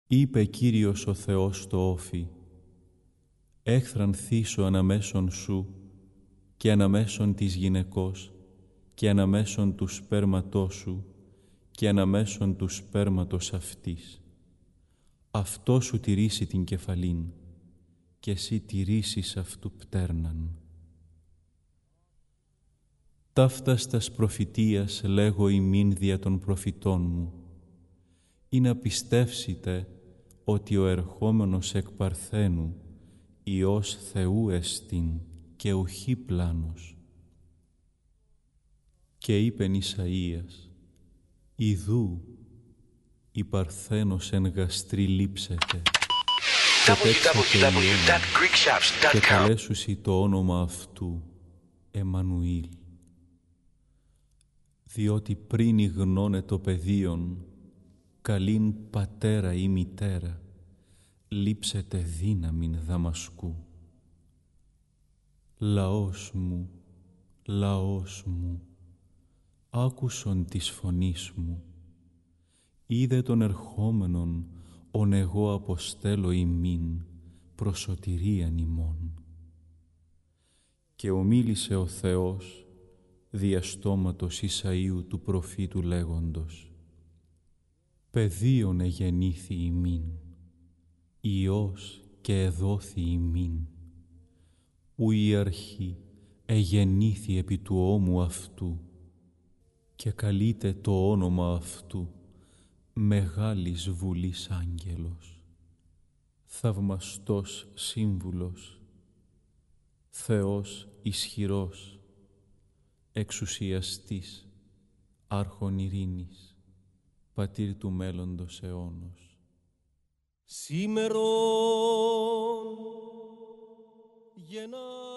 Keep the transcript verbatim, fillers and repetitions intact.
Είπε Κύριος ο Θεός στο Όφι, έχθραν θύσω αναμέσων σου και αναμέσων της γυναικός και αναμέσων του σπέρματός σου και αναμέσων του σπέρματος αυτής. Αυτό σου τηρήσει την κεφαλήν και εσύ τηρήσεις αυτού πτέρναν. Ταύτας τας προφητείας λέγω ημίν δια των προφητών μου, ή να πιστεύσετε ότι ο ερχόμενος εκ Παρθένου Υιός Θεού εστιν και ουχή πλάνος. Και είπεν Ισαΐας, ιδού η Παρθένος εν γαστρή λείψεται και καλέσουσι το όνομα αυτού Εμμανουήλ. Διότι πριν ηγνώνε το παιδίον, καλήν πατέρα ή μητέρα, λείψετε δύναμην Δαμασκού. Λαός μου, λαός μου, άκουσον της φωνής μου, είδε τον ερχόμενον, ον εγώ αποστέλω ημίν, προς σωτηρίαν ημών. Και ομίλησε ο Θεός δια στόματος Ισαΐου του προφήτου λέγοντος, παιδίον εγεννήθη ημίν, Υιός και εδόθη ημίν, ου η αρχή εγεννήθη επί του ώμου αυτού και καλείται το όνομα αυτού Μεγάλης Βουλής Άγγελος, Θαυμαστός Σύμβουλος, Θεός Ισχυρός, Εξουσιαστής, Άρχον Ειρήνης, Πατήρ του μέλλοντος αιώνος. Σήμερον γεννά